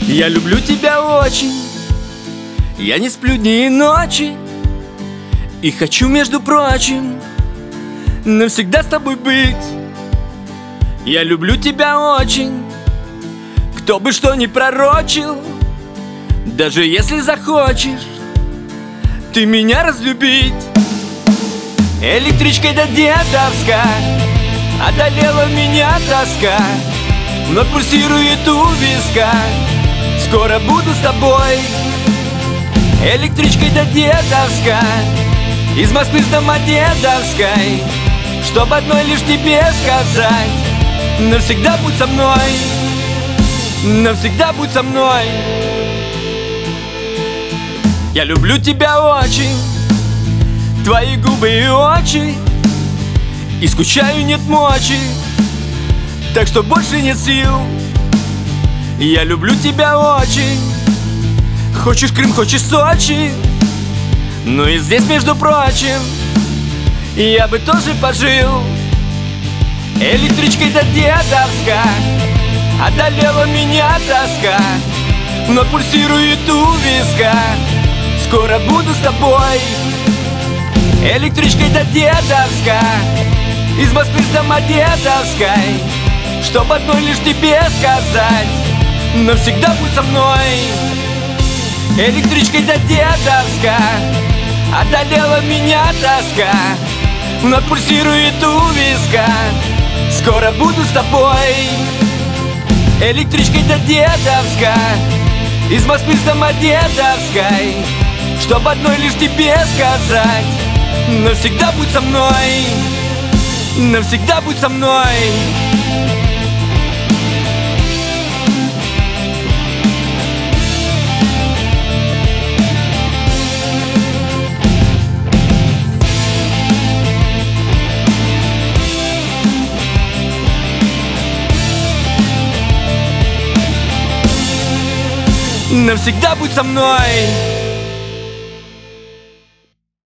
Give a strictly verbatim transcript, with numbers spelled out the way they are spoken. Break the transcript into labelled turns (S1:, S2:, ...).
S1: Я люблю тебя очень, я не сплю дни и ночи, и хочу, между прочим, навсегда с тобой быть. Я люблю тебя очень, кто бы что ни пророчил, даже если захочешь ты меня разлюбить. Электричкой до Дедовска одолела меня тоска, вновь пульсирует у виска, скоро буду с тобой. Электричкой до Дедовска, из Москвы с Домодедовской, чтоб одной лишь тебе сказать: навсегда будь со мной, навсегда будь со мной. Я люблю тебя очень, твои губы и очи, и скучаю нет мочи, так что больше нет сил. Я люблю тебя очень, хочешь Крым, хочешь Сочи, ну и здесь, между прочим, я бы тоже пожил. Электричкой до Дедовска одолела меня тоска, но пульсирует у виска, скоро буду с тобой. Электричкой до Дедовска, из Москвы с Домодедовской, чтоб одной лишь тебе сказать: навсегда будь со мной. Электричкой до Дедовска одолела меня тоска, но пульсирует у виска, скоро буду с тобой. Электричкой до Дедовска, из Москвы с Домодедовской, чтоб одной лишь тебе сказать: навсегда будь со мной, навсегда будь со мной. Навсегда будь со мной.